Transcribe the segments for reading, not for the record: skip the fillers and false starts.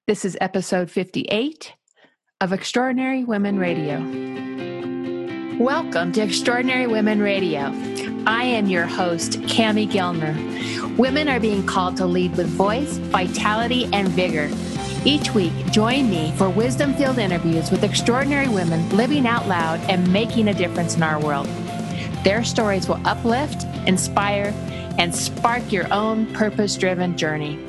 This is episode 58 of Extraordinary Women Radio. Welcome to Extraordinary Women Radio. I am your host, Cami Gellner. Women are being called to lead with voice, vitality, and vigor. Each week, join me for wisdom-filled interviews with extraordinary women living out loud and making a difference in our world. Their stories will uplift, inspire, and spark your own purpose-driven journey.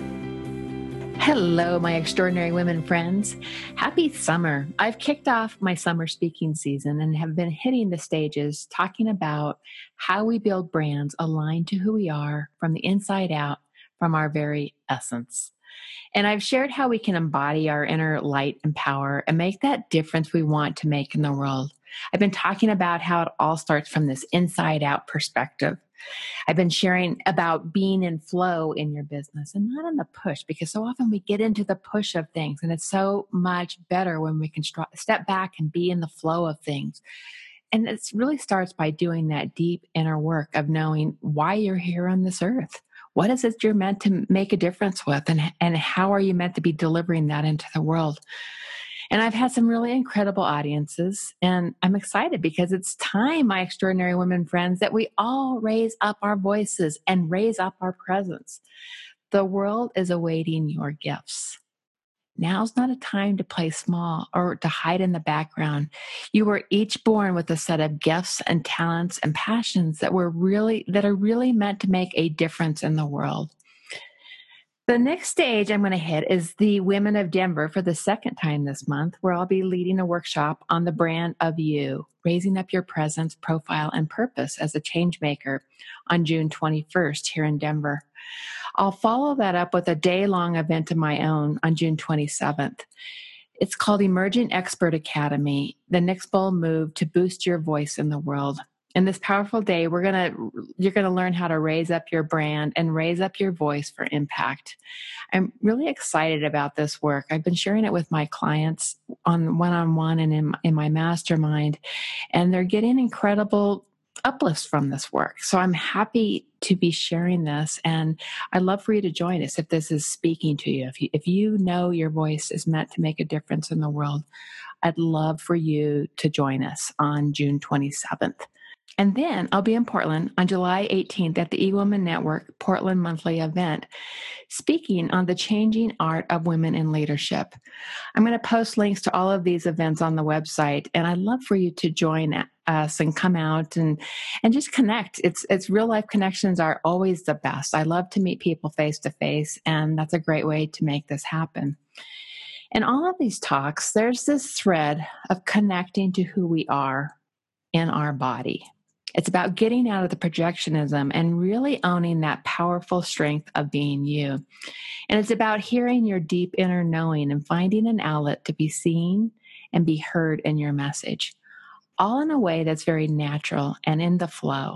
Hello, my extraordinary women friends. Happy summer. I've kicked off my summer speaking season and have been hitting the stages talking about how we build brands aligned to who we are from the inside out, from our very essence. And I've shared how we can embody our inner light and power and make that difference we want to make in the world. I've been talking about how it all starts from this inside out perspective. I've been sharing about being in flow in your business and not in the push, because so often we get into the push of things, and it's so much better when we can step back and be in the flow of things. And it really starts by doing that deep inner work of knowing why you're here on this earth. What is it you're meant to make a difference with, and how are you meant to be delivering that into the world? And I've had some really incredible audiences, and I'm excited because it's time, my extraordinary women friends, that we all raise up our voices and raise up our presence. The world is awaiting your gifts. Now's not a time to play small or to hide in the background. You were each born with a set of gifts and talents and passions that are really meant to make a difference in the world. The next stage I'm going to hit is the Women of Denver for the second time this month, where I'll be leading a workshop on the brand of you, raising up your presence, profile, and purpose as a change maker on June 21st here in Denver. I'll follow that up with a day-long event of my own on June 27th. It's called Emerging Expert Academy, the next bold move to boost your voice in the world. In this powerful day, you're going to learn how to raise up your brand and raise up your voice for impact. I'm really excited about this work. I've been sharing it with my clients on one-on-one and in my mastermind, and they're getting incredible uplifts from this work. So I'm happy to be sharing this, and I'd love for you to join us if this is speaking to you. If you know your voice is meant to make a difference in the world, I'd love for you to join us on June 27th. And then I'll be in Portland on July 18th at the eWoman Network Portland Monthly event, speaking on the changing art of women in leadership. I'm going to post links to all of these events on the website, and I'd love for you to join us and come out and just connect. It's real life connections are always the best. I love to meet people face to face, and that's a great way to make this happen. In all of these talks, there's this thread of connecting to who we are in our body. It's about getting out of the projectionism and really owning that powerful strength of being you. And it's about hearing your deep inner knowing and finding an outlet to be seen and be heard in your message, all in a way that's very natural and in the flow.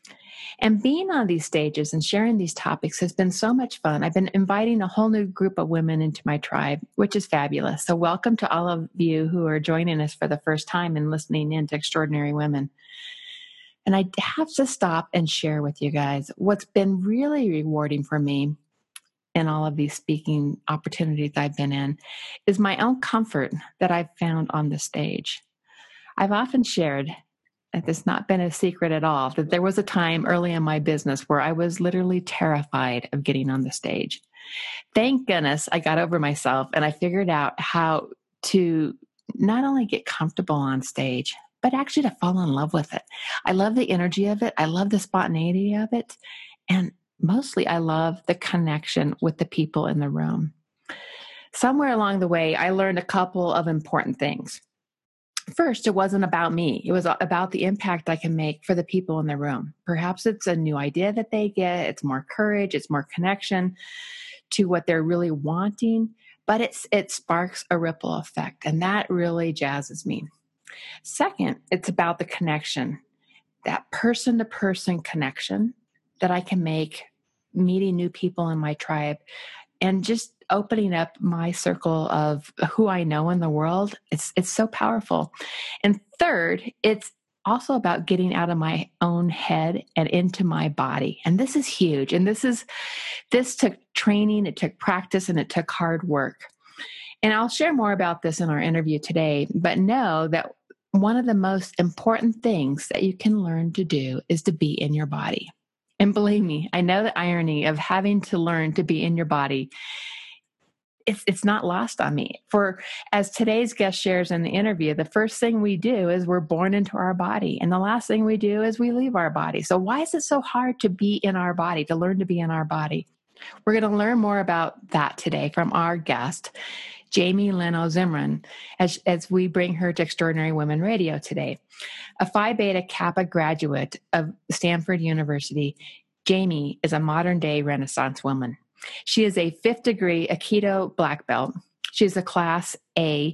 And being on these stages and sharing these topics has been so much fun. I've been inviting a whole new group of women into my tribe, which is fabulous. So welcome to all of you who are joining us for the first time and listening in to Extraordinary Women. And I have to stop and share with you guys what's been really rewarding for me in all of these speaking opportunities I've been in is my own comfort that I've found on the stage. I've often shared, and it's not been a secret at all, that there was a time early in my business where I was literally terrified of getting on the stage. Thank goodness I got over myself and I figured out how to not only get comfortable on stage, but actually to fall in love with it. I love the energy of it. I love the spontaneity of it. And mostly I love the connection with the people in the room. Somewhere along the way, I learned a couple of important things. First, it wasn't about me. It was about the impact I can make for the people in the room. Perhaps it's a new idea that they get. It's more courage. It's more connection to what they're really wanting. But it sparks a ripple effect. And that really jazzes me. Second, it's about the connection, that person-to-person connection that I can make meeting new people in my tribe and just opening up my circle of who I know in the world. It's so powerful. And third, it's also about getting out of my own head and into my body. And this is huge. And this took training, it took practice, and it took hard work. And I'll share more about this in our interview today, but know that one of the most important things that you can learn to do is to be in your body. And believe me, I know the irony of having to learn to be in your body. It's not lost on me. For as today's guest shares in the interview, the first thing we do is we're born into our body, and the last thing we do is we leave our body. So why is it so hard to be in our body, to learn to be in our body? We're going to learn more about that today from our guest, Jamie Leno Zimran, as we bring her to Extraordinary Women Radio today. A Phi Beta Kappa graduate of Stanford University, Jamie is a modern-day Renaissance woman. She is a 5th degree Aikido black belt. She is a Class A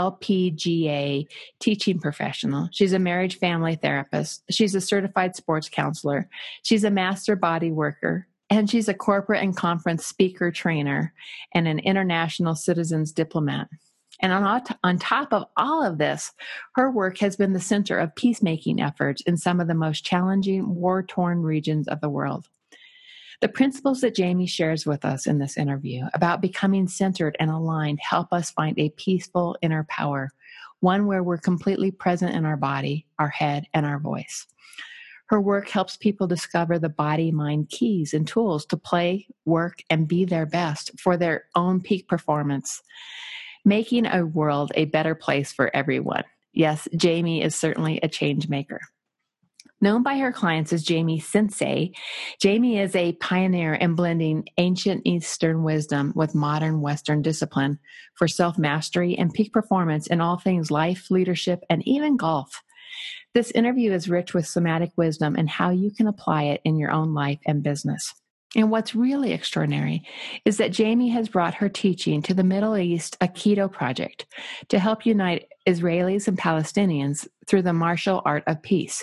LPGA teaching professional. She's a marriage family therapist. She's a certified sports counselor. She's a master body worker. And she's a corporate and conference speaker trainer and an international citizens diplomat. And on top of all of this, her work has been the center of peacemaking efforts in some of the most challenging, war-torn regions of the world. The principles that Jamie shares with us in this interview about becoming centered and aligned help us find a peaceful inner power, one where we're completely present in our body, our head, and our voice. Her work helps people discover the body-mind keys and tools to play, work, and be their best for their own peak performance, making a world a better place for everyone. Yes, Jamie is certainly a change maker. Known by her clients as Jamie Sensei, Jamie is a pioneer in blending ancient Eastern wisdom with modern Western discipline for self-mastery and peak performance in all things life, leadership, and even golf. This interview is rich with somatic wisdom and how you can apply it in your own life and business. And what's really extraordinary is that Jamie has brought her teaching to the Middle East Aikido Project to help unite Israelis and Palestinians through the martial art of peace.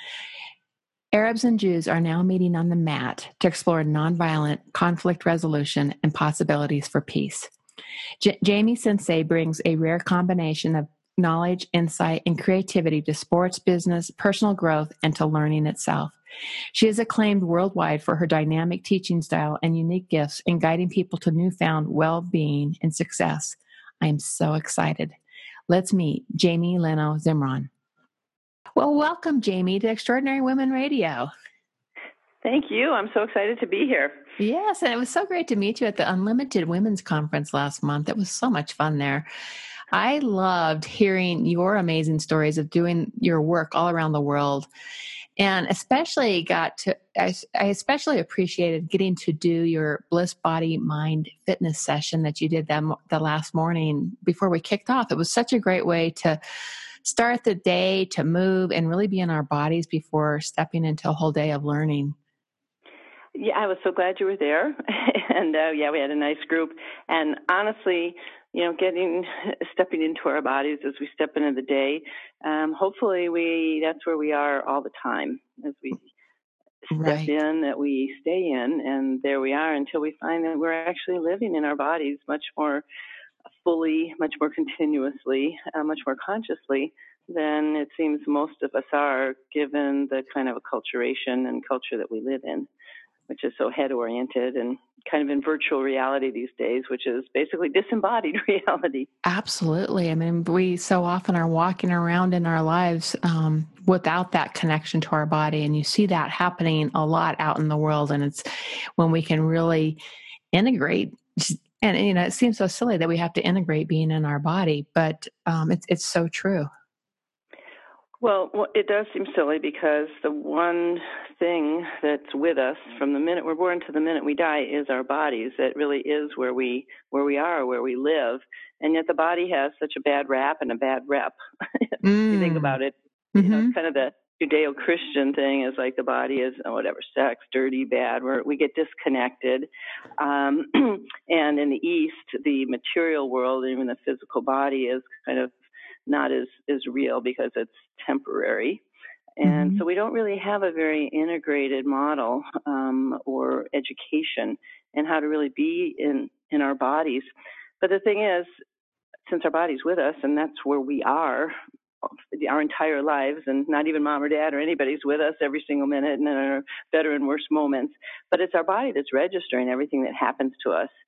Arabs and Jews are now meeting on the mat to explore nonviolent conflict resolution and possibilities for peace. Jamie Sensei brings a rare combination of knowledge, insight, and creativity to sports, business, personal growth, and to learning itself. She is acclaimed worldwide for her dynamic teaching style and unique gifts in guiding people to newfound well-being and success. I am so excited. Let's meet Jamie Leno Zimran. Well, welcome, Jamie, to Extraordinary Women Radio. Thank you. I'm so excited to be here. Yes, and it was so great to meet you at the Unlimited Women's Conference last month. It was so much fun there. I loved hearing your amazing stories of doing your work all around the world, and I especially appreciated getting to do your Bliss Body Mind fitness session that you did the last morning before we kicked off. It was such a great way to start the day, to move and really be in our bodies before stepping into a whole day of learning. Yeah, I was so glad you were there. And we had a nice group. And honestly, stepping into our bodies as we step into the day, hopefully that's where we are all the time as we step in, that we stay in, and there we are until we find that we're actually living in our bodies much more fully, much more continuously, much more consciously than it seems most of us are, given the kind of acculturation and culture that we live in, which is so head-oriented and kind of in virtual reality these days, which is basically disembodied reality. Absolutely. I mean, we so often are walking around in our lives without that connection to our body, and you see that happening a lot out in the world, and it's when we can really integrate. And, it seems so silly that we have to integrate being in our body, but it's so true. Well, it does seem silly because the one thing that's with us from the minute we're born to the minute we die is our bodies. That really is where we are, where we live. And yet the body has such a bad rap and a bad rep. If you think about it, it's kind of the Judeo-Christian thing is like the body is sex, dirty, bad, where we get disconnected. And in the East, the material world, even the physical body, is kind of not as real because it's temporary. And so we don't really have a very integrated model or education in how to really be in our bodies. But the thing is, since our body's with us, and that's where we are our entire lives, and not even mom or dad or anybody's with us every single minute and in our better and worse moments, but it's our body that's registering everything that happens to us.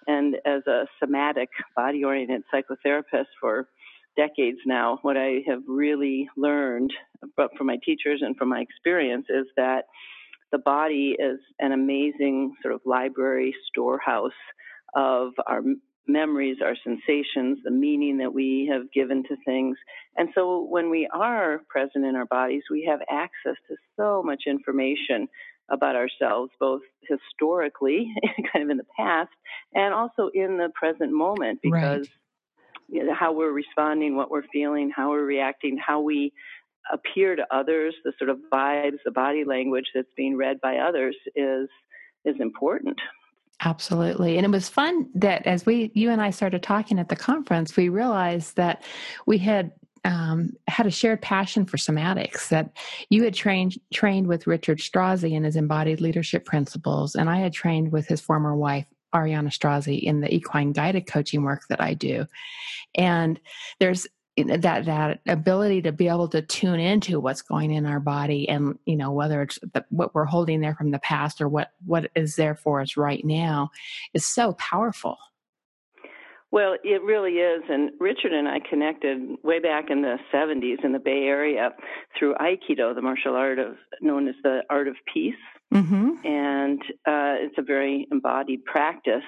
And as a somatic, body-oriented psychotherapist for decades now, what I have really learned from my teachers and from my experience is that the body is an amazing sort of library storehouse of our memories, our sensations, the meaning that we have given to things. And so when we are present in our bodies, we have access to so much information about ourselves, both historically, kind of in the past, and also in the present moment, because how we're responding, what we're feeling, how we're reacting, how we appear to others, the sort of vibes, the body language that's being read by others is important. Absolutely. And it was fun that as you and I started talking at the conference, we realized that we had a shared passion for somatics, that you had trained with Richard Strozzi in his embodied leadership principles, and I had trained with his former wife, Ariana Strozzi, in the equine guided coaching work that I do. And there's that ability to be able to tune into what's going in our body, and whether it's what we're holding there from the past or what is there for us right now, is so powerful. Well, it really is. And Richard and I connected way back in the 70s in the Bay Area through Aikido, the martial art known as the art of peace. Mm-hmm. And it's a very embodied practice.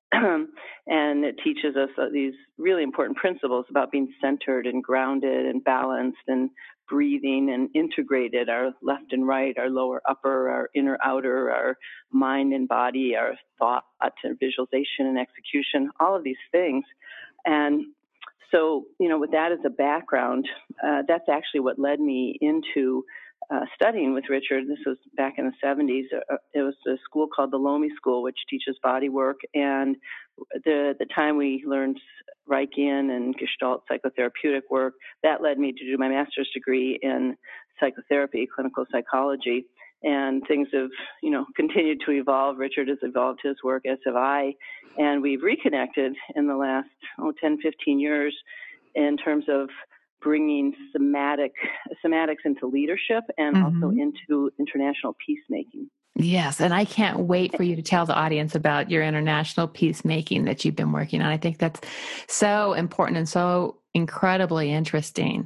And it teaches us these really important principles about being centered and grounded and balanced and breathing and integrated, our left and right, our lower upper, our inner outer, our mind and body, our thought and visualization and execution, all of these things. And so, with that as a background, that's actually what led me into studying with Richard. This was back in the 70s. It was a school called the Lomi School, which teaches body work. And the time we learned Reichian and Gestalt psychotherapeutic work, that led me to do my master's degree in psychotherapy, clinical psychology. And things have, continued to evolve. Richard has evolved his work, as have I. And we've reconnected in the last 10, 15 years in terms of bringing somatics into leadership and also into international peacemaking. Yes, and I can't wait for you to tell the audience about your international peacemaking that you've been working on. I think that's so important and so incredibly interesting.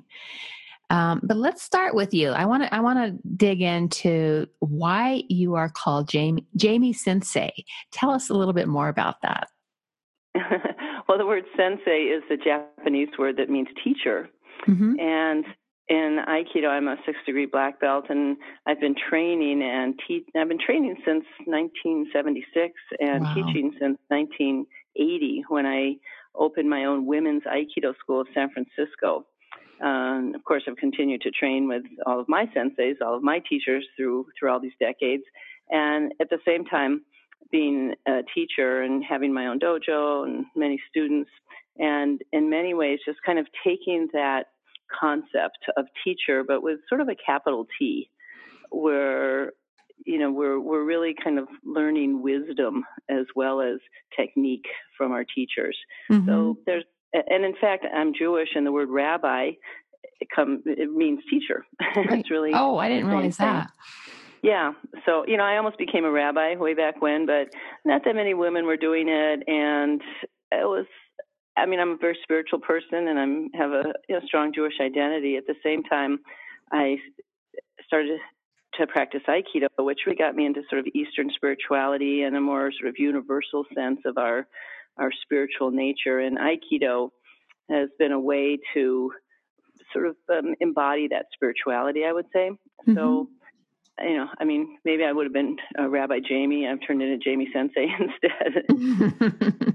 But let's start with you. I want to dig into why you are called Jamie Sensei. Tell us a little bit more about that. Well, the word sensei is the Japanese word that means teacher. Mm-hmm. And in Aikido, I'm a 6th degree black belt, and I've been training I've been training since 1976 and teaching since 1980 when I opened my own women's Aikido school in San Francisco. Of course, I've continued to train with all of my senseis, all of my teachers through all these decades, and at the same time, being a teacher and having my own dojo and many students, and in many ways just kind of taking that concept of teacher, but with sort of a capital T, where we're really kind of learning wisdom as well as technique from our teachers. Mm-hmm. So and in fact, I'm Jewish, and the word rabbi it means teacher. Right. It's really I didn't realize that. Yeah. So, I almost became a rabbi way back when, but not that many women were doing it. And I'm a very spiritual person, and have a strong Jewish identity. At the same time, I started to practice Aikido, which really got me into sort of Eastern spirituality and a more sort of universal sense of our spiritual nature. And Aikido has been a way to sort of embody that spirituality, I would say. Mm-hmm. So, maybe I would have been Rabbi Jamie. I've turned into Jamie Sensei instead.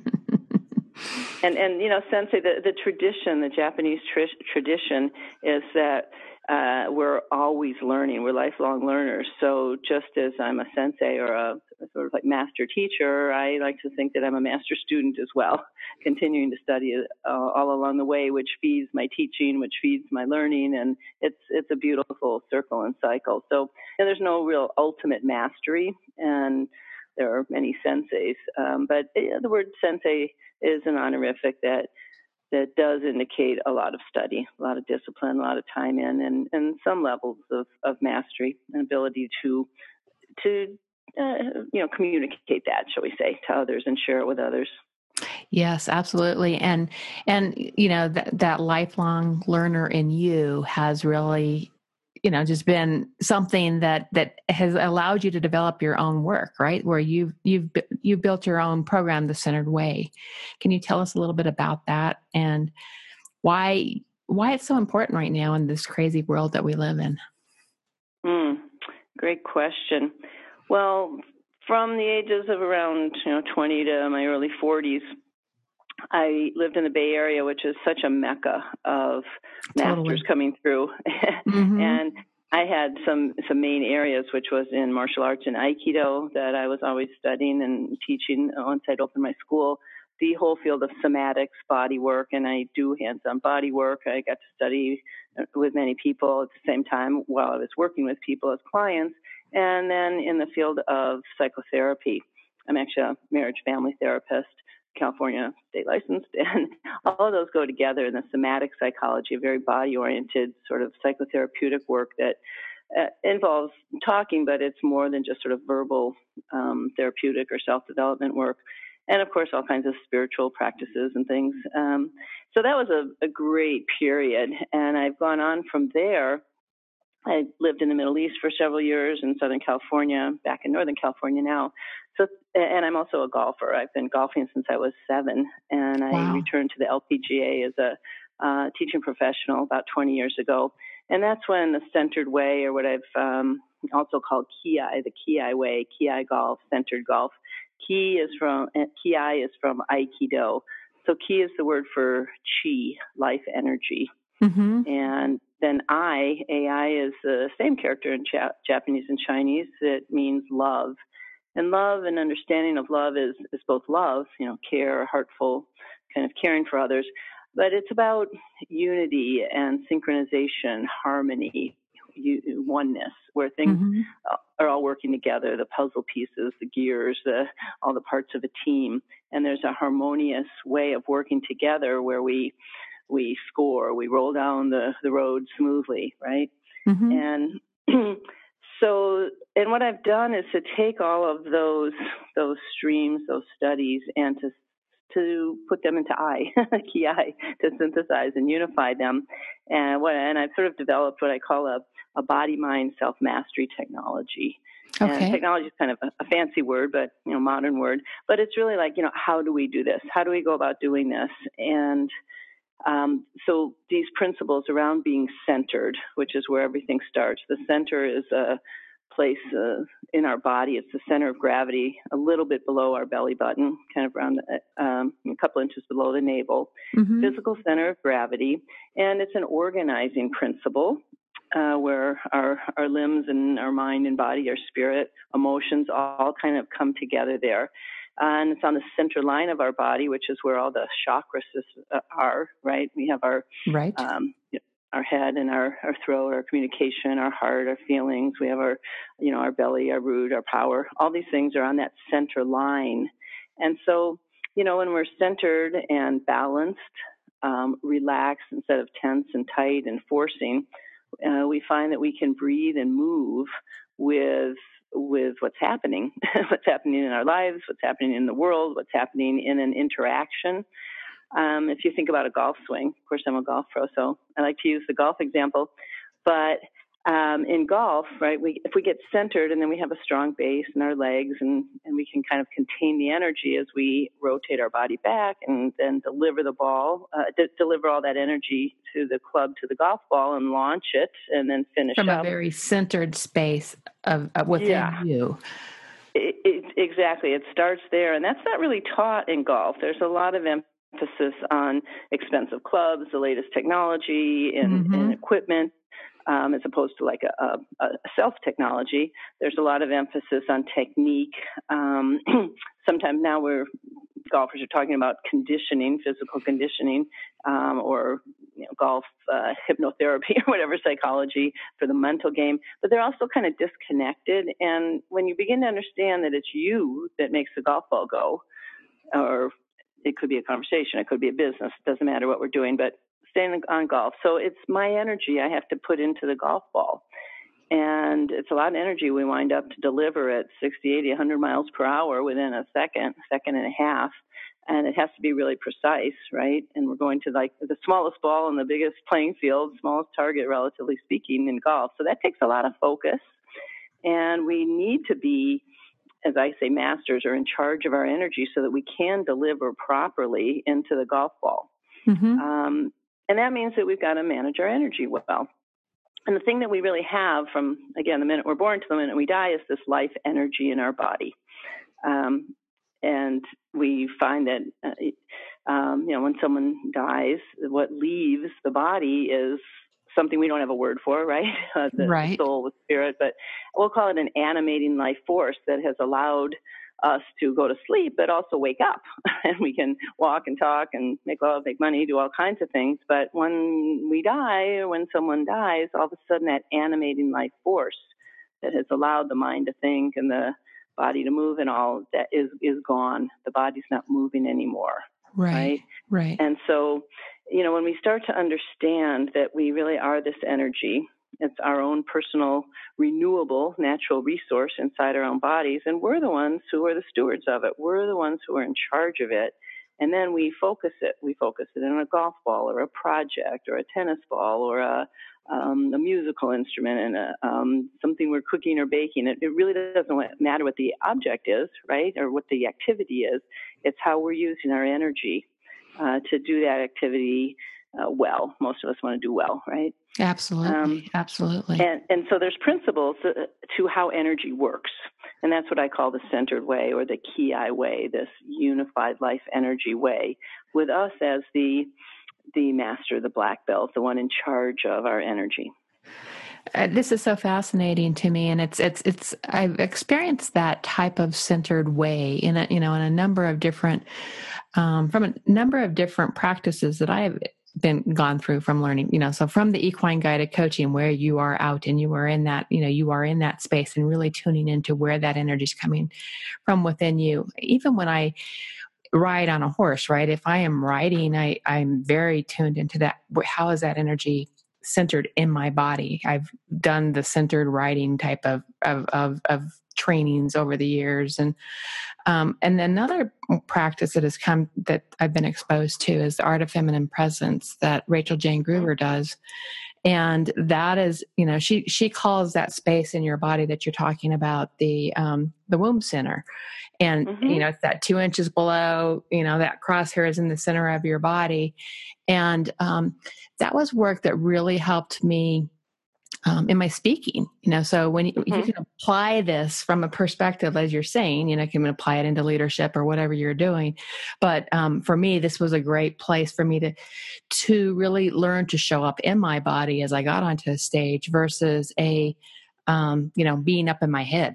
And Sensei, the tradition, the Japanese tradition is that we're always learning. We're lifelong learners. So just as I'm a sensei or a sort of like master teacher, I like to think that I'm a master student as well, continuing to study all along the way, which feeds my teaching, which feeds my learning, and it's a beautiful circle and cycle. So there's no real ultimate mastery, and there are many senseis, but the word sensei is an honorific that does indicate a lot of study, a lot of discipline, a lot of time in, and some levels of mastery and ability to communicate that, shall we say, to others and share it with others. Yes, absolutely. And that lifelong learner in you has really, just been something that has allowed you to develop your own work, right? Where you've built your own program, The Centered Way. Can you tell us a little bit about that and why it's so important right now in this crazy world that we live in? Great question. Well, from the ages of around 20 to my early 40s, I lived in the Bay Area, which is such a mecca of masters coming through. And I had some main areas, which was in martial arts and Aikido that I was always studying and teaching once I'd opened my school. The whole field of somatics, body work, and I do hands-on body work. I got to study with many people at the same time while I was working with people as clients. And then in the field of psychotherapy, I'm actually a marriage family therapist, California state licensed, and all of those go together in the somatic psychology, a very body-oriented sort of psychotherapeutic work that involves talking, but it's more than just sort of verbal therapeutic or self-development work. And, of course, all kinds of spiritual practices and things. So that was a great period, and I've gone on from there. I lived in the Middle East for several years in Southern California, back in Northern California now. So, and I'm also a golfer. I've been golfing since I was 7, and I returned to the LPGA as a teaching professional about 20 years ago. And that's when the Centered Way, or what I've also called Ki, the Ki Way, Ki golf, centered golf. Ki is from Aikido. So Ki is the word for chi, life energy. And then AI is the same character in Japanese and Chinese. It means love. And love and understanding of love is both love, care, heartful, kind of caring for others. But it's about unity and synchronization, harmony, oneness, where things are all working together, the puzzle pieces, the gears, all the parts of a team. And there's a harmonious way of working together where we score, we roll down the road smoothly, right? And so, and what I've done is to take all of those streams, those studies, and to put them into Ki, to synthesize and unify them. And I've sort of developed what I call a body-mind self-mastery technology. Okay. And technology is kind of a fancy word, but modern word. But it's really like, how do we do this? How do we go about doing this? And so these principles around being centered, which is where everything starts. The center is a place in our body. It's the center of gravity, a little bit below our belly button, kind of around a couple inches below the navel. Physical center of gravity. And it's an organizing principle where our limbs and our mind and body, our spirit, emotions all kind of come together there. And it's on the center line of our body, which is where all the chakras are, right? We have our head and our throat, our communication, our heart, our feelings. We have our belly, our root, our power. All these things are on that center line. And so, when we're centered and balanced, relaxed instead of tense and tight and forcing, we find that we can breathe and move with what's happening in our lives, what's happening in the world, what's happening in an interaction. If you think about a golf swing, of course, I'm a golf pro, so I like to use the golf example. But in golf, right, if we get centered and then we have a strong base in our legs and we can kind of contain the energy as we rotate our body back and then deliver the ball, deliver all that energy to the club, to the golf ball, and launch it and then finish from up. a very centered space of within you. Exactly. It starts there. And that's not really taught in golf. There's a lot of emphasis on expensive clubs, the latest technology and equipment. As opposed to like a self-technology. There's a lot of emphasis on technique. Sometimes now golfers are talking about conditioning, physical conditioning, or golf hypnotherapy or whatever, psychology for the mental game. But they're also kind of disconnected. And when you begin to understand that it's you that makes the golf ball go, or it could be a conversation, it could be a business, it doesn't matter what we're doing, but staying on golf. So it's my energy I have to put into the golf ball. And it's a lot of energy we wind up to deliver at 60, 80, 100 miles per hour within a second and a half. and it has to be really precise, right? And we're going to like the smallest ball on the biggest playing field, smallest target, relatively speaking, in golf. So that takes a lot of focus, and we need to be, as I say, masters or in charge of our energy so that we can deliver properly into the golf ball. And that means that we've got to manage our energy well. And the thing that we really have from, again, the minute we're born to the minute we die is this life energy in our body. And we find that, when someone dies, what leaves the body is something we don't have a word for, right? The soul, the spirit, but we'll call it an animating life force that has allowed us to go to sleep, but also wake up. And we can walk and talk and make love, make money, do all kinds of things. But when we die, or when someone dies, all of a sudden that animating life force that has allowed the mind to think and the body to move and all that is gone. The body's not moving anymore. Right. And so, when we start to understand that we really are this energy, it's our own personal, renewable, natural resource inside our own bodies, and we're the ones who are the stewards of it. We're the ones who are in charge of it. And then we focus it. We focus it in a golf ball or a project or a tennis ball or a musical instrument and something we're cooking or baking. It really doesn't matter what the object is, right, or what the activity is. It's how we're using our energy to do that activity well. Most of us want to do well, right? Absolutely. And so there's principles to how energy works. And that's what I call the centered way or the Ki way, this unified life energy way, with us as the master, the black belt, the one in charge of our energy. This is so fascinating to me, and it's I've experienced that type of centered way in a number of different from a number of different practices that I have gone through from learning, so from the equine guided coaching, where you are out and you are in that, you are in that space and really tuning into where that energy is coming from within you. Even when I ride on a horse, right? If I am riding, I'm very tuned into that. How is that energy centered in my body? I've done the centered riding type of trainings over the years. And another practice that I've been exposed to is the art of feminine presence that Rachel Jane Gruber does. And that is, she calls that space in your body that you're talking about the womb center. And, it's that 2 inches below, that crosshair is in the center of your body. And that was work that really helped me in my speaking, so when you can apply this from a perspective, as you're saying, you can apply it into leadership or whatever you're doing. But for me, this was a great place for me to really learn to show up in my body as I got onto a stage versus being up in my head.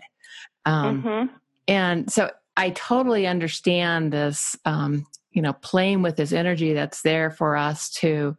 And so I totally understand this, playing with this energy that's there for us to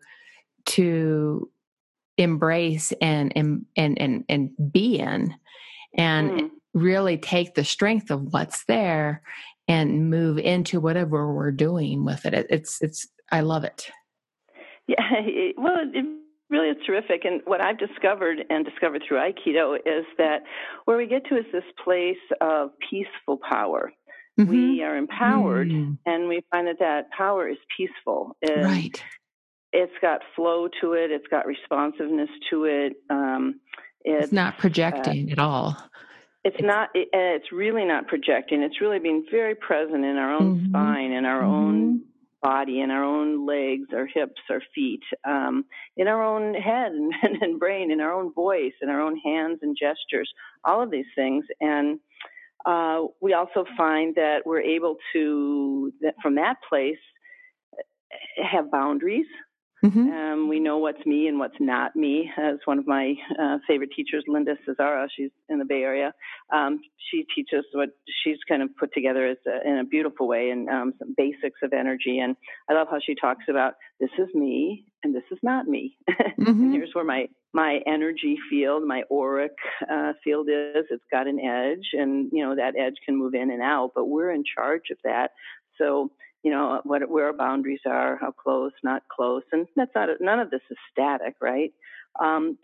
embrace and be in, and really take the strength of what's there and move into whatever we're doing with it. It's I love it. Yeah, well, it really is terrific. And what I've discovered through Aikido is that where we get to is this place of peaceful power. We are empowered, and we find that power is peaceful. Right. It's got flow to it. It's got responsiveness to it. It's not projecting at all. It's really not projecting. It's really being very present in our own spine, in our own body, in our own legs, our hips, our feet, in our own head and brain, in our own voice, in our own hands and gestures, all of these things. And we also find that we're able to, from that place, have boundaries. We know what's me and what's not me. As one of my favorite teachers, Linda Cesara, she's in the Bay Area. She teaches what she's kind of put together in a beautiful way and some basics of energy. And I love how she talks about this is me and this is not me. And here's where my energy field, my auric field is. It's got an edge, and that edge can move in and out, but we're in charge of that. So where our boundaries are, how close, not close, and none of this is static, right? But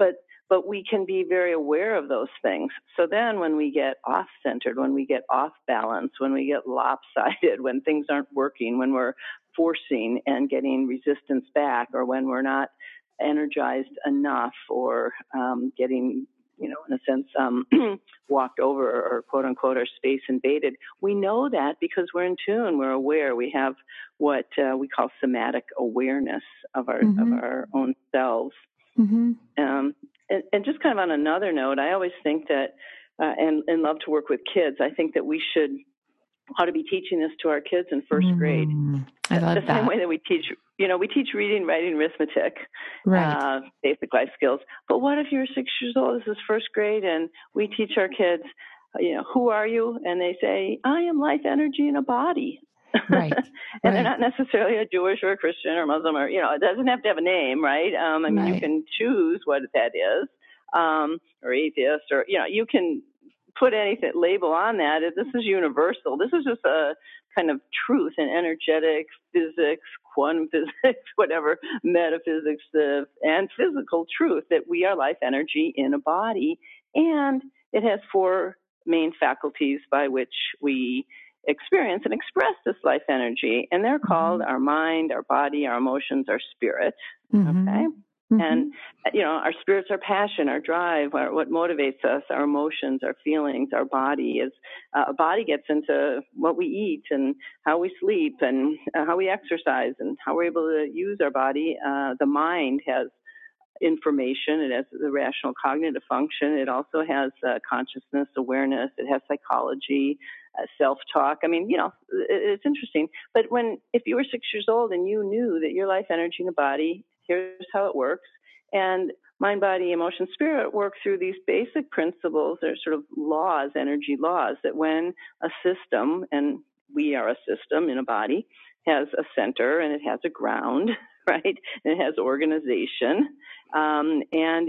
but we can be very aware of those things. So then when we get off-centered, when we get off balance, when we get lopsided, when things aren't working, when we're forcing and getting resistance back, or when we're not energized enough, or getting, in a sense, walked over, or quote unquote, our space invaded. We know that because we're in tune, we're aware. We have what we call somatic awareness of our own selves. And just kind of on another note, I always think that, and love to work with kids, I think that we ought to be teaching this to our kids in first grade. I love the same way that we teach reading, writing, arithmetic, right. Basic life skills. But what if you're 6 years old, this is first grade, and we teach our kids, who are you? And they say, I am life energy in a body. Right. And they're not necessarily a Jewish or a Christian or Muslim, or, it doesn't have to have a name, right? You can choose what that is, or atheist, or, you can put anything label on that. This is universal. This is just a kind of truth in energetic physics, quantum physics, whatever, metaphysics, and physical truth, that we are life energy in a body. And it has 4 main faculties by which we experience and express this life energy. And they're called our mind, our body, our emotions, our spirit. Okay. And, our spirits, our passion, our drive, what motivates us, our emotions, our feelings, our body our body gets into what we eat and how we sleep and how we exercise and how we're able to use our body. The mind has information. It has the rational cognitive function. It also has consciousness, awareness. It has psychology, self-talk. It's interesting. But if you were 6 years old and you knew that your life energy in the body, here's how it works. And mind, body, emotion, spirit work through these basic principles. They're sort of laws, energy laws, that when a system, and we are a system in a body, has a center and it has a ground, right? And it has organization, and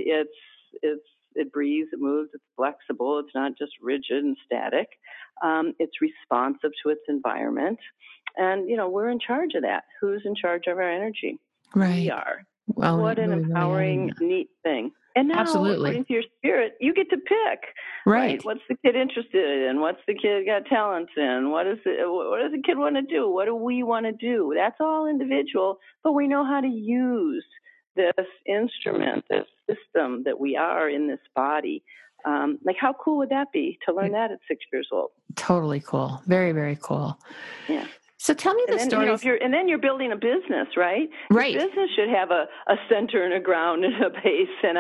it breathes, it moves, it's flexible. It's not just rigid and static. It's responsive to its environment. And, we're in charge of that. Who's in charge of our energy? Right. We are. Well, what an empowering, neat thing. And now, according to your spirit, you get to pick. Right. What's the kid interested in? What's the kid got talents in? What does the kid want to do? What do we want to do? That's all individual, but we know how to use this instrument, this system that we are in this body. How cool would that be to learn that at 6 years old? Totally cool. Very, very cool. Yeah. So tell me the story. And then you're building a business, right? Right. Your business should have a center and a ground and a base and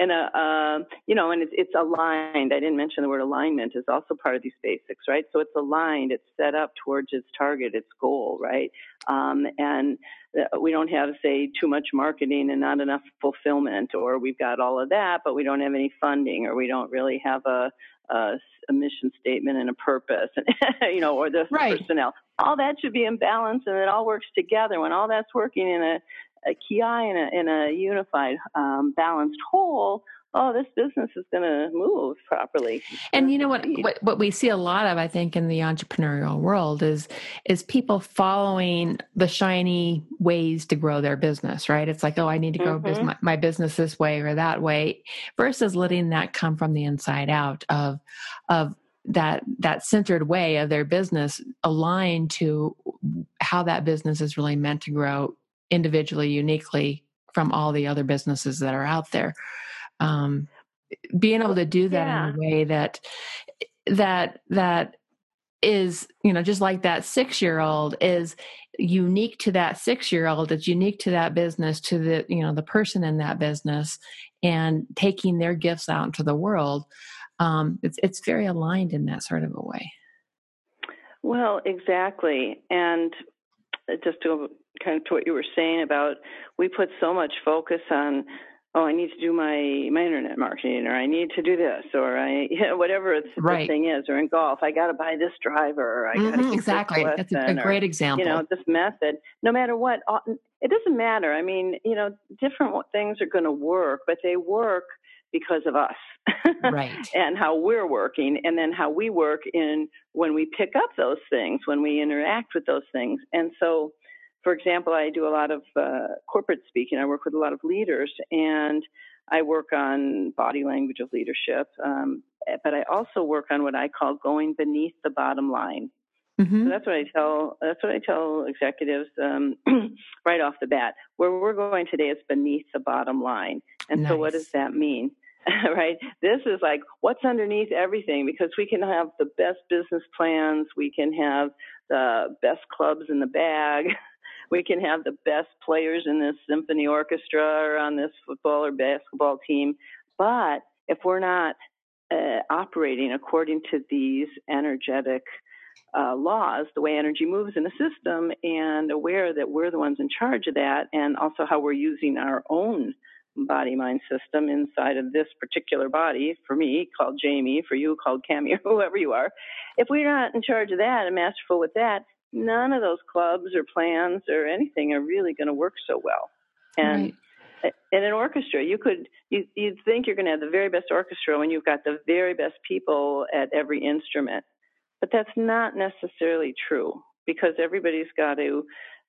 it's aligned. I didn't mention the word alignment is also part of these basics, right? So it's aligned. It's set up towards its target, its goal, right? And we don't have, say, too much marketing and not enough fulfillment, or we've got all of that, but we don't have any funding, or we don't really have a mission statement and a purpose, or the personnel. All that should be in balance, and it all works together. When all that's working in a ki, in a unified, balanced whole, this business is going to move properly. And you know what we see a lot of, I think, in the entrepreneurial world is people following the shiny ways to grow their business, right? It's like, I need to grow my business this way or that way, versus letting that come from the inside out of that centered way of their business, aligned to how that business is really meant to grow individually, uniquely from all the other businesses that are out there. Being able to do that in a way that is, just like that 6-year-old is unique to that 6-year-old. It's unique to that business, to the person in that business, and taking their gifts out into the world. It's very aligned in that sort of a way. Well, exactly. And just to kind of to what you were saying about, we put so much focus on, I need to do my internet marketing, or I need to do this, or whatever the thing is, or in golf, I got to buy this driver, or I got to keep exactly. this lesson, that's a great example. This method, no matter what, it doesn't matter. Different things are going to work, but they work because of us, right? And how we're working, and then how we work when we pick up those things, when we interact with those things. And so for example, I do a lot of corporate speaking. I work with a lot of leaders, and I work on body language of leadership. But I also work on what I call going beneath the bottom line. Mm-hmm. So that's what I tell executives right off the bat. Where we're going today is beneath the bottom line. And nice. So what does that mean? Right? This is like what's underneath everything, because we can have the best business plans, we can have the best clubs in the bag, we can have the best players in this symphony orchestra or on this football or basketball team. But if we're not operating according to these energetic laws, the way energy moves in the system, and aware that we're the ones in charge of that, and also how we're using our own body-mind system inside of this particular body, for me, called Jamie, for you, called Cami, or whoever you are. If we're not in charge of that and masterful with that, none of those clubs or plans or anything are really going to work so well. And right. In an orchestra, you'd think you're going to have the very best orchestra when you've got the very best people at every instrument. But that's not necessarily true, because everybody's got to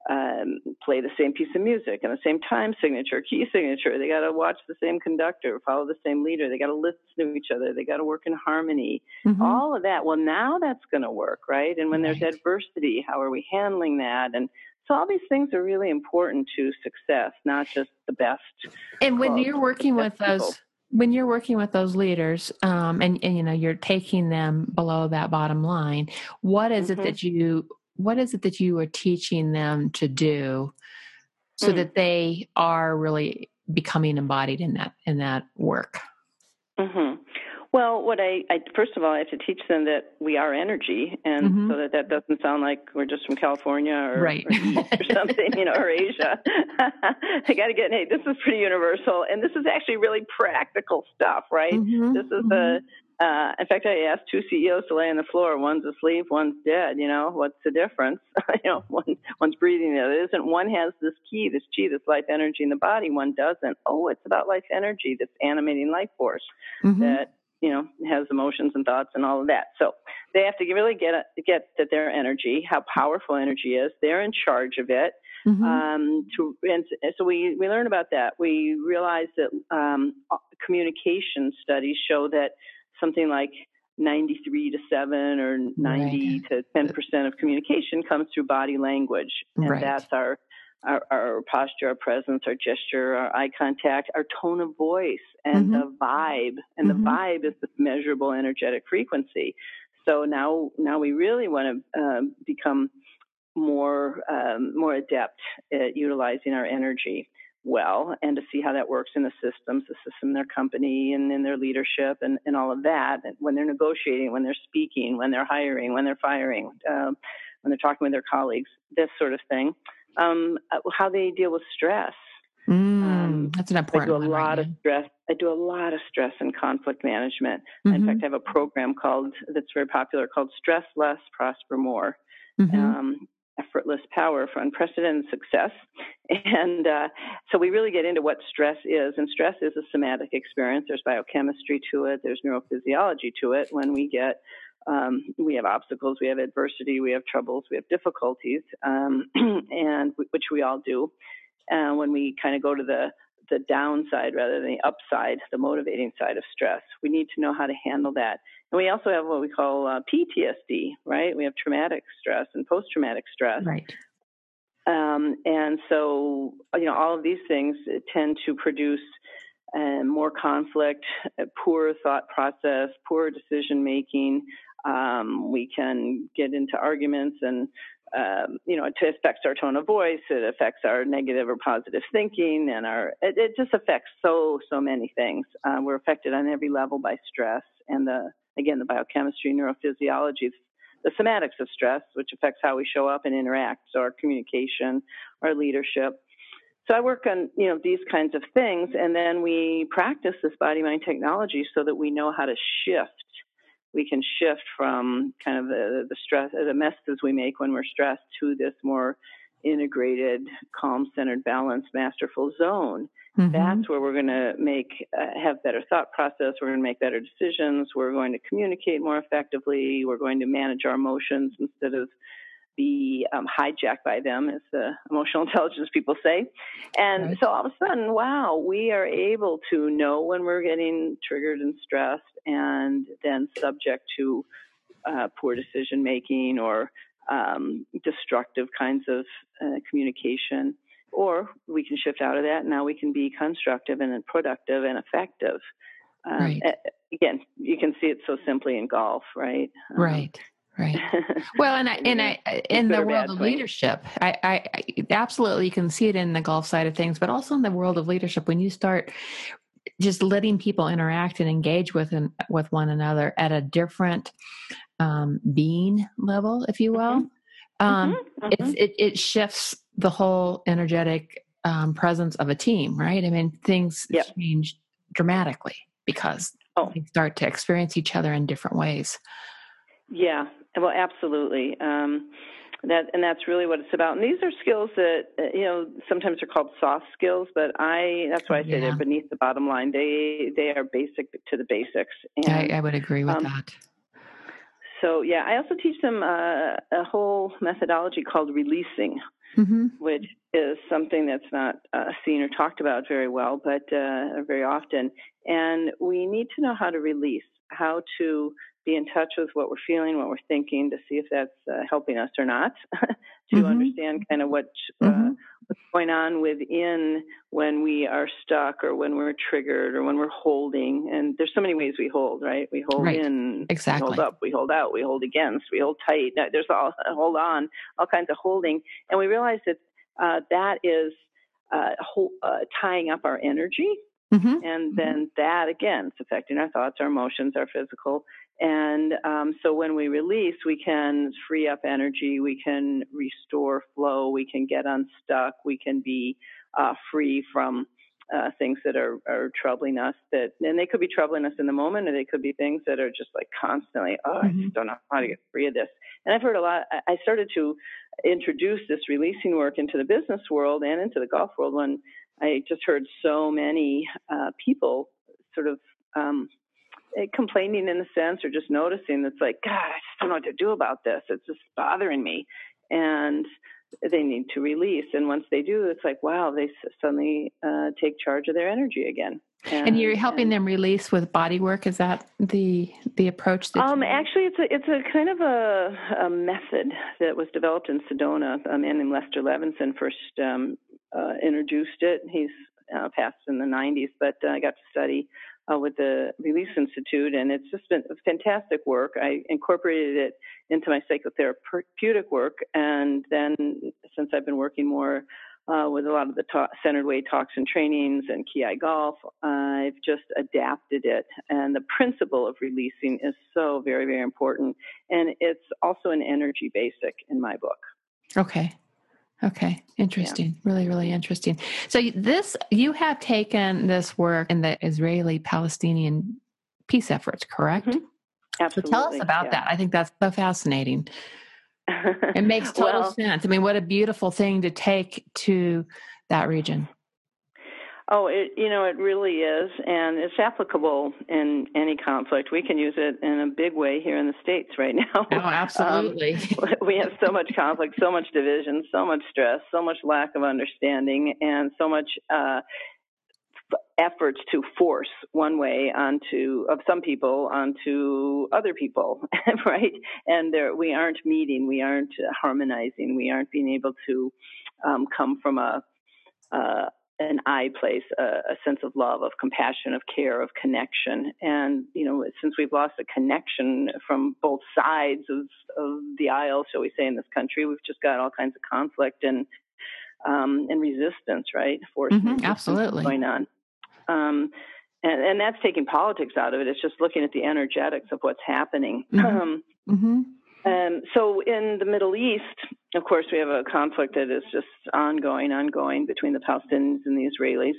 play the same piece of music and the same time signature, key signature. They got to watch the same conductor, follow the same leader. They got to listen to each other. They got to work in harmony. Mm-hmm. All of that. Well, now that's going to work, right? And when there's adversity, how are we handling that? And so all these things are really important to success, not just the best. And when you're working with those, when you're working with those leaders, and you know, you're taking them below that bottom line, what is mm-hmm. What is it that you are teaching them to do so that they are really becoming embodied in that work? Mm-hmm. Well, what I first of all, I have to teach them that we are energy, and mm-hmm. so that doesn't sound like we're just from California or, right. or East or something, you know, or Asia. I got to get, hey, this is pretty universal, and this is actually really practical stuff, right? Mm-hmm. This is mm-hmm. In fact, I asked 2 CEOs to lay on the floor. One's asleep, one's dead. You know, what's the difference? You know, one's breathing, the other isn't. One has this key, this chi, this life energy in the body. One doesn't. Oh, it's about life energy, this animating life force mm-hmm. that, you know, has emotions and thoughts and all of that. So they have to really get that their energy, how powerful energy is. They're in charge of it. Mm-hmm. And so we learn about that. We realize that communication studies show that something like 93 to 7 or 90 to 10% of communication comes through body language. And that's our posture, our presence, our gesture, our eye contact, our tone of voice, and mm-hmm. the vibe. And mm-hmm. the vibe is this measurable energetic frequency. So now we really want to become more adept at utilizing our energy well, and to see how that works in the system in their company and in their leadership and all of that. And when they're negotiating, when they're speaking, when they're hiring, when they're firing, when they're talking with their colleagues, this sort of thing. How they deal with stress. That's an important one. I do a lot of stress and conflict management. Mm-hmm. In fact, I have a program that's very popular called Stress Less, Prosper More. Mm-hmm. Effortless power for unprecedented success. And so we really get into what stress is. And stress is a somatic experience. There's biochemistry to it. There's neurophysiology to it. When we have obstacles, we have adversity, we have troubles, we have difficulties, and which we all do. When we kind of go to the downside rather than the upside, the motivating side of stress, we need to know how to handle that. And we also have what we call PTSD, right? We have traumatic stress and post-traumatic stress. Right. And so, you know, all of these things tend to produce more conflict, poor thought process, poor decision making. We can get into arguments and, you know, it affects our tone of voice. It affects our negative or positive thinking, and it just affects so many things. We're affected on every level by stress, and the biochemistry, neurophysiology, the somatics of stress, which affects how we show up and interact, so our communication, our leadership. So I work on, you know, these kinds of things, and then we practice this body-mind technology so that we know how to shift. We can shift from kind of the stress, the messes we make when we're stressed, to this more integrated, calm-centered, balanced, masterful zone. Mm-hmm. That's where we're going to have better thought process. We're going to make better decisions. We're going to communicate more effectively. We're going to manage our emotions instead of be hijacked by them, as the emotional intelligence people say. And so all of a sudden, wow, we are able to know when we're getting triggered and stressed, and then subject to poor decision making or destructive kinds of communication. Or we can shift out of that, and now we can be constructive and productive and effective. Again, you can see it so simply in golf, right? Right. Well, and in the world of leadership, I absolutely, you can see it in the golf side of things, but also in the world of leadership, when you start just letting people interact and engage with one another at a different being level, if you will, it shifts the whole energetic presence of a team, right? I mean, things change dramatically because they start to experience each other in different ways. Yeah, well, absolutely. That's really what it's about. And these are skills that, sometimes are called soft skills, but that's why I say they're beneath the bottom line. They are basic to the basics. And I would agree with that. So, I also teach them a whole methodology called releasing, which is something that's not seen or talked about very well, but very often. And we need to know how to release, how to be in touch with what we're feeling, what we're thinking, to see if that's helping us or not, to understand kind of what's going on within when we are stuck or when we're triggered or when we're holding. And there's so many ways we hold, right? We hold in, exactly. We hold up, we hold out, we hold against, we hold tight. There's all kinds of holding. And we realize that that is tying up our energy. And then that, again, it's affecting our thoughts, our emotions, our physical. And so when we release, we can free up energy, we can restore flow, we can get unstuck, we can be free from things that are troubling us. And they could be troubling us in the moment, or they could be things that are just like constantly, I just don't know how to get free of this. And I've heard a lot. I started to introduce this releasing work into the business world and into the golf world when I just heard so many people sort of complaining in a sense, or just noticing that's like, God, I just don't know what to do about this. It's just bothering me. And they need to release. And once they do, it's like, wow, they suddenly take charge of their energy again. And you're helping them release with body work. Is that the approach? Actually, it's a kind of a method that was developed in Sedona. A man named Lester Levinson first introduced it. He's passed in the 90s, but I got to study with the Release Institute, and it's just been fantastic work. I incorporated it into my psychotherapeutic work, and then since I've been working more with a lot of the Centered Way talks and trainings and Ki Golf, I've just adapted it. And the principle of releasing is so very, very important, and it's also an energy basic in my book. Okay. Interesting. Yeah. Really, really interesting. So you have taken this work in the Israeli-Palestinian peace efforts, correct? Absolutely. So tell us about that. I think that's so fascinating. It makes total sense. I mean, what a beautiful thing to take to that region. Oh, it really is, and it's applicable in any conflict. We can use it in a big way here in the States right now. Oh, absolutely. We have so much conflict, so much division, so much stress, so much lack of understanding, and so much efforts to force one way of some people onto other people, right? And we aren't meeting, we aren't harmonizing, we aren't being able to come from an I place, a sense of love, of compassion, of care, of connection. And, since we've lost a connection from both sides of the aisle, shall we say, in this country, we've just got all kinds of conflict and resistance, right? Forced absolutely going on. And that's taking politics out of it. It's just looking at the energetics of what's happening. So in the Middle East, of course, we have a conflict that is just ongoing between the Palestinians and the Israelis.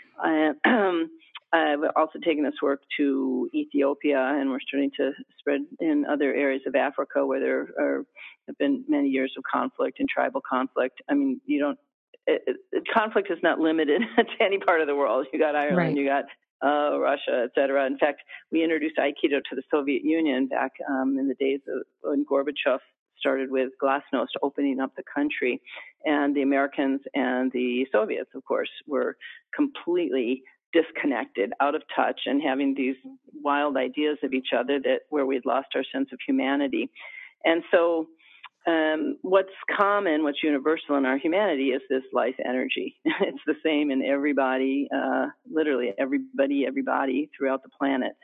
I've also taken this work to Ethiopia, and we're starting to spread in other areas of Africa where there have been many years of conflict and tribal conflict. I mean, conflict is not limited to any part of the world. You got Ireland, You got Russia, et cetera. In fact, we introduced Aikido to the Soviet Union back in the days of when Gorbachev started with glasnost opening up the country. And the Americans and the Soviets, of course, were completely disconnected, out of touch, and having these wild ideas of each other where we'd lost our sense of humanity. And so what's common, what's universal in our humanity is this life energy. It's the same in everybody, literally everybody throughout the planet.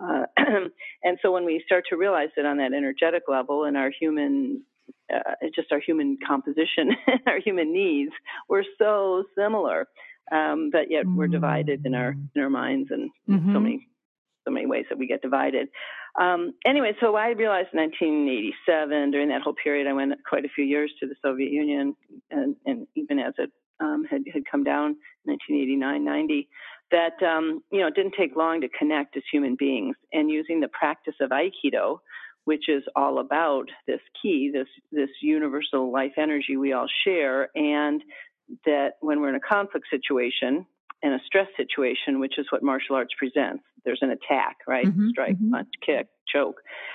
And so when we start to realize that on that energetic level and our human, just our human composition, our human needs, we're so similar, but yet we're divided in our minds and so many ways that we get divided. Anyway, so I realized in 1987, during that whole period, I went quite a few years to the Soviet Union, and even as it had come down in 1989, 90, that, it didn't take long to connect as human beings. And using the practice of Aikido, which is all about this key, this universal life energy we all share, and that when we're in a conflict situation and a stress situation, which is what martial arts presents, there's an attack, right? Strike, punch, kick, choke.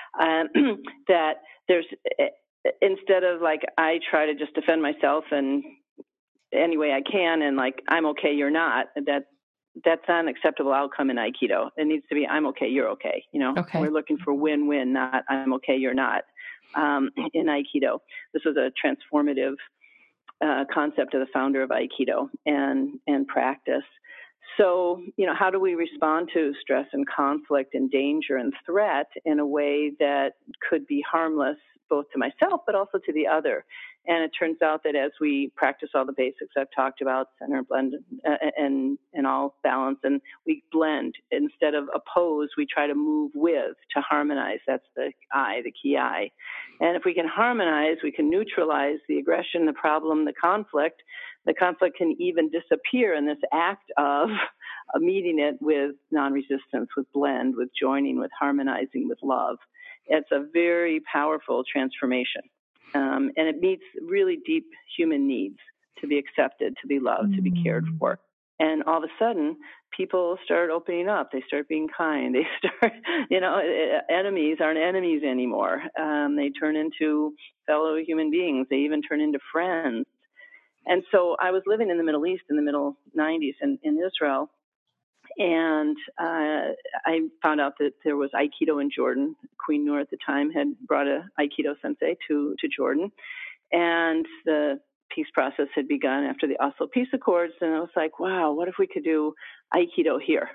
That there's, instead of like, I try to just defend myself and any way I can, and like, I'm okay, you're not, that's not an acceptable outcome in Aikido. It needs to be, I'm okay, you're okay. Okay. We're looking for win-win, not I'm okay, you're not. In Aikido, this was a transformative concept of the founder of Aikido and practice. So, how do we respond to stress and conflict and danger and threat in a way that could be harmless both to myself but also to the other? And it turns out that as we practice all the basics I've talked about, center, blend, and all balance, and we blend instead of oppose, we try to move with, to harmonize. That's the key I. And if we can harmonize, we can neutralize the aggression, the problem, the conflict. The conflict can even disappear in this act of meeting it with non-resistance, with blend, with joining, with harmonizing, with love. It's a very powerful transformation. And it meets really deep human needs to be accepted, to be loved, to be cared for. And all of a sudden, people start opening up. They start being kind. They start, enemies aren't enemies anymore. They turn into fellow human beings. They even turn into friends. And so I was living in the Middle East in the middle 90s in Israel. And I found out that there was Aikido in Jordan. Queen Noor at the time had brought a Aikido sensei to Jordan. And the peace process had begun after the Oslo Peace Accords. And I was like, wow, what if we could do Aikido here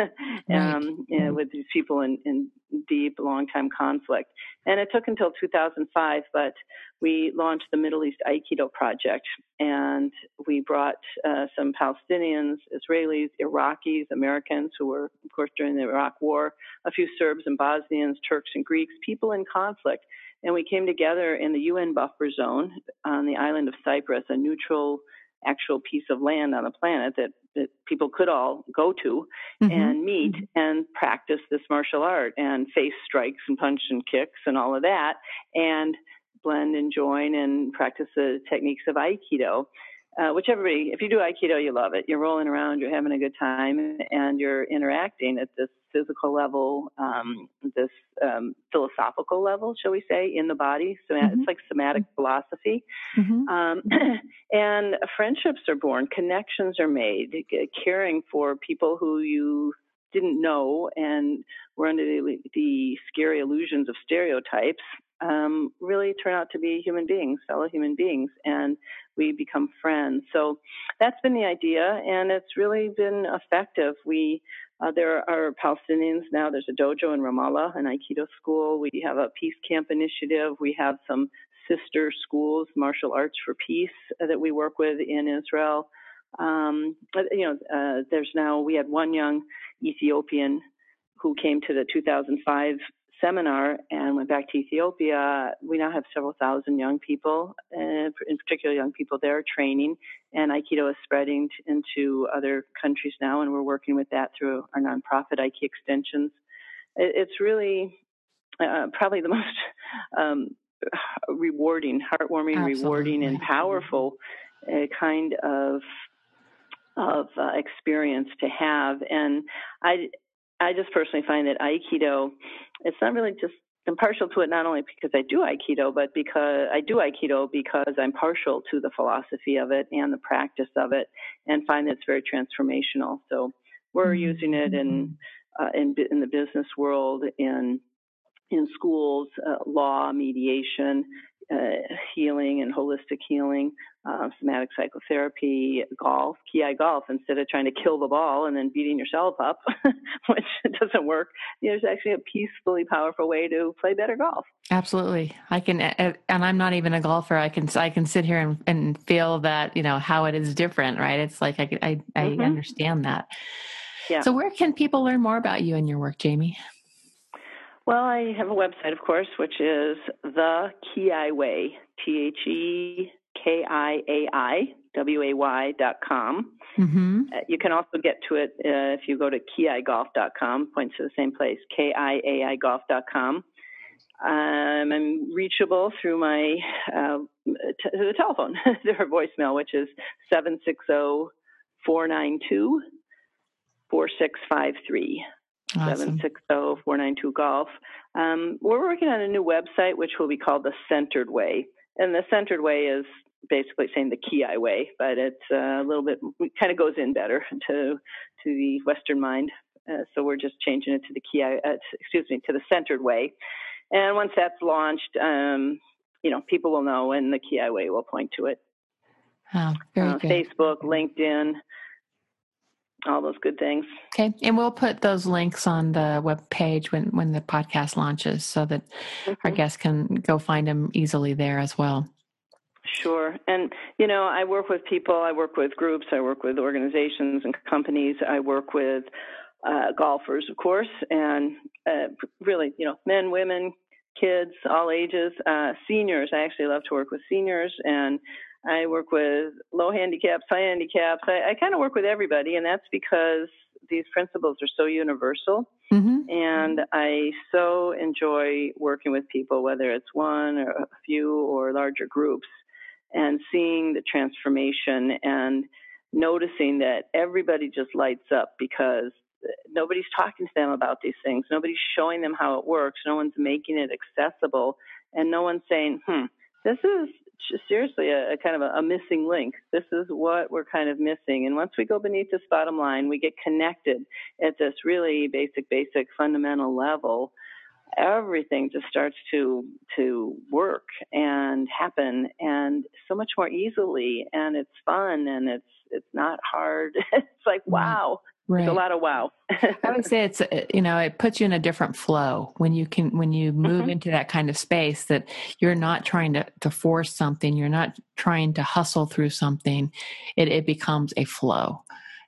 with these people in deep, long-time conflict? And it took until 2005, but we launched the Middle East Aikido Project. And we brought some Palestinians, Israelis, Iraqis, Americans who were, of course, during the Iraq War, a few Serbs and Bosnians, Turks and Greeks, people in conflict. And we came together in the UN buffer zone on the island of Cyprus, a neutral, actual piece of land on the planet that people could all go to and meet and practice this martial art and face strikes and punch and kicks and all of that, and blend and join and practice the techniques of Aikido, which everybody, if you do Aikido, you love it. You're rolling around, you're having a good time, and you're interacting at this physical level, this philosophical level, shall we say, in the body. So it's like somatic philosophy. And friendships are born, connections are made, caring for people who you didn't know and were under the scary illusions of stereotypes, really turn out to be human beings, fellow human beings, and we become friends. So that's been the idea, and it's really been effective. There are Palestinians now. There's a dojo in Ramallah, an Aikido school. We have a peace camp initiative. We have some sister schools, martial arts for peace, that we work with in Israel. We had one young Ethiopian who came to the 2005 seminar and went back to Ethiopia. We now have several thousand young people, in particular young people there training, and Aikido is spreading into other countries now, and we're working with that through our nonprofit, Aiki Extensions. It's really probably the most rewarding, heartwarming, rewarding, and powerful kind of experience to have. And I just personally find that Aikido, it's not really just I'm partial to it not only because I do Aikido, but because I'm partial to the philosophy of it and the practice of it, and find that it's very transformational. So we're using it in the business world, in schools, law, mediation, healing and holistic healing, somatic psychotherapy, golf, Ki golf. Instead of trying to kill the ball and then beating yourself up, which doesn't work, there's actually a peacefully powerful way to play better golf. Absolutely. I can, and I'm not even a golfer. I can sit here and feel that, how it is different, right? It's like, I understand that. Yeah. So where can people learn more about you and your work, Jamie? Well, I have a website, of course, which is The Kiai Way, TheKiaiWay.com. Mm-hmm. You can also get to it if you go to kiaigolf.com, points to the same place, KIAIgolf.com. I'm reachable through my the telephone, their voicemail, which is 760-492-4653. Awesome. 760-492-GOLF. We're working on a new website, which will be called The Centered Way. And The Centered Way is basically saying the Kiai Way, but it's a little bit, kind of goes in better to the Western mind. So we're just changing it to the to The Centered Way. And once that's launched, people will know, and the Kiai Way will point to it. Oh, very good. Facebook, LinkedIn, all those good things. Okay. And we'll put those links on the web page when the podcast launches so that our guests can go find them easily there as well. Sure. And, I work with people, I work with groups, I work with organizations and companies, I work with golfers, of course, and really, men, women, kids, all ages, seniors. I actually love to work with seniors, and I work with low handicaps, high handicaps. I kind of work with everybody, and that's because these principles are so universal. Mm-hmm. And I so enjoy working with people, whether it's one or a few or larger groups, and seeing the transformation and noticing that everybody just lights up because nobody's talking to them about these things. Nobody's showing them how it works. No one's making it accessible, and no one's saying, this is seriously a kind of a missing link. This is what we're kind of missing. And once we go beneath this bottom line, we get connected at this really basic, fundamental level. Everything just starts to work and happen, and so much more easily, and it's fun, and it's not hard. It's like, wow. Right. There's a lot of wow. I would say it's, it puts you in a different flow when you move into that kind of space, that you're not trying to force something. You're not trying to hustle through something. It becomes a flow.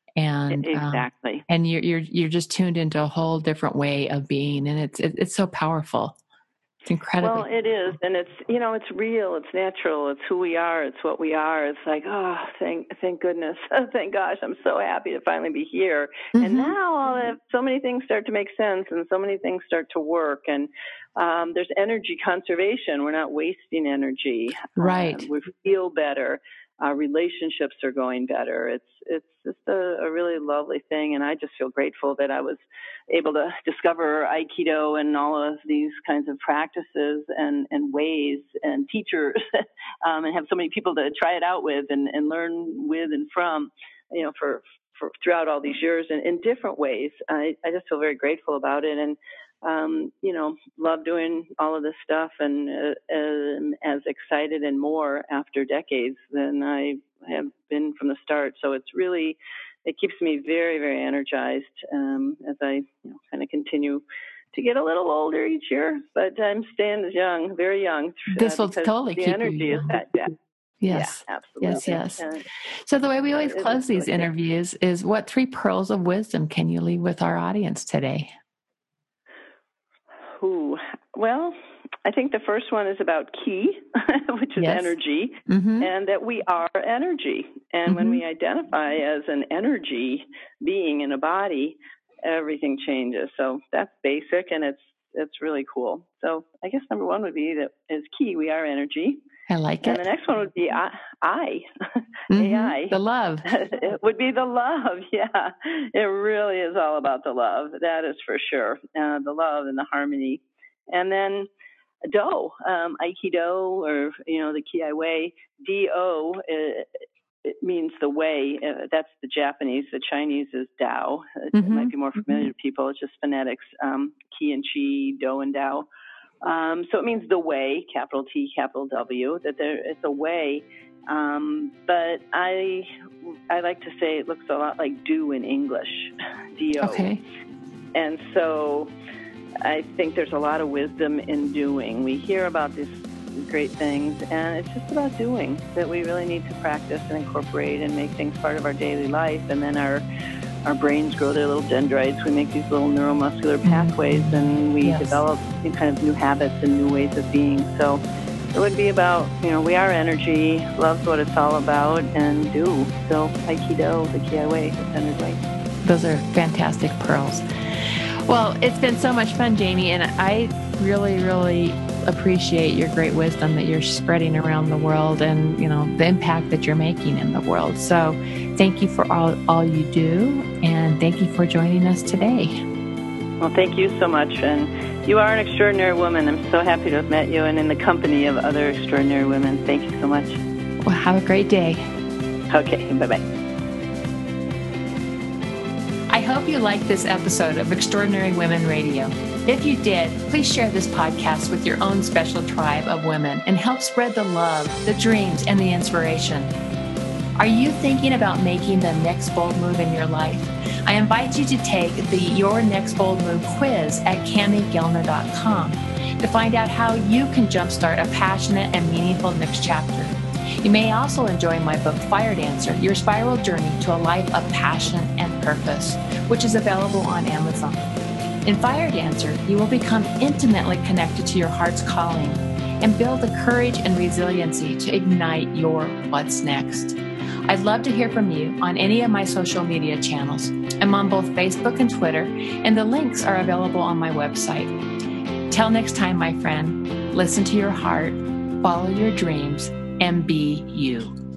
And exactly. And you're just tuned into a whole different way of being. And it's so powerful. It's incredible. Well, it is, and it's it's real, it's natural, it's who we are, it's what we are. It's like, oh, thank goodness, thank gosh, I'm so happy to finally be here. Mm-hmm. And now so many things start to make sense, and so many things start to work, and there's energy conservation. We're not wasting energy. Right. We feel better. Our relationships are going better. It's just a really lovely thing, and I just feel grateful that I was able to discover Aikido and all of these kinds of practices and ways and teachers, and have so many people to try it out with and learn with and from, for throughout all these years in different ways. I just feel very grateful about it, and love doing all of this stuff, and as excited and more after decades than I have been from the start. So it keeps me very, very energized as I kind of continue to get a little older each year, but I'm staying as young, very young. This will totally keep energy you young. Is that. Yeah. Yes. Yeah, absolutely. Yes. So the way we always close these interviews is, what 3 pearls of wisdom can you leave with our audience today? Well, I think the first one is about Ki, which is energy, and that we are energy. And when we identify as an energy being in a body, everything changes. So that's basic, and it's really cool. So I guess number 1 would be that is Ki, we are energy. I like it. And the next one would be I. AI. The love. It would be the love, yeah. It really is all about the love. That is for sure. The love and the harmony And then Do, Aikido, or, the Kiai Way, Do, it means the way. That's the Japanese. The Chinese is Dao. It might be more familiar to people. It's just phonetics, Qi and Chi, Do and Dao. So it means the way, capital T, capital W, that it's a way. But I like to say it looks a lot like do in English, D-O. Okay. And so I think there's a lot of wisdom in doing. We hear about these great things, and it's just about doing, that we really need to practice and incorporate and make things part of our daily life. And then our brains grow their little dendrites. We make these little neuromuscular pathways, and we develop kind of new habits and new ways of being. So it would be about, we are energy, love's what it's all about, and do. So Aikido, the Kiai Way, the centered way. Those are fantastic pearls. Well, it's been so much fun, Jamie, and I really, really appreciate your great wisdom that you're spreading around the world, and, the impact that you're making in the world. So thank you for all you do, and thank you for joining us today. Well, thank you so much. And you are an extraordinary woman. I'm so happy to have met you and in the company of other extraordinary women. Thank you so much. Well, have a great day. Okay, bye-bye. I hope you liked this episode of Extraordinary Women Radio. If you did, please share this podcast with your own special tribe of women and help spread the love, the dreams, and the inspiration. Are you thinking about making the next bold move in your life? I invite you to take the Your Next Bold Move quiz at CamiGellner.com to find out how you can jumpstart a passionate and meaningful next chapter. You may also enjoy my book, Fire Dancer, Your Spiral Journey to a Life of Passion and Purpose, which is available on Amazon. In Fire Dancer, you will become intimately connected to your heart's calling and build the courage and resiliency to ignite your what's next. I'd love to hear from you on any of my social media channels. I'm on both Facebook and Twitter, and the links are available on my website. Till next time, my friend, listen to your heart, follow your dreams, and be you.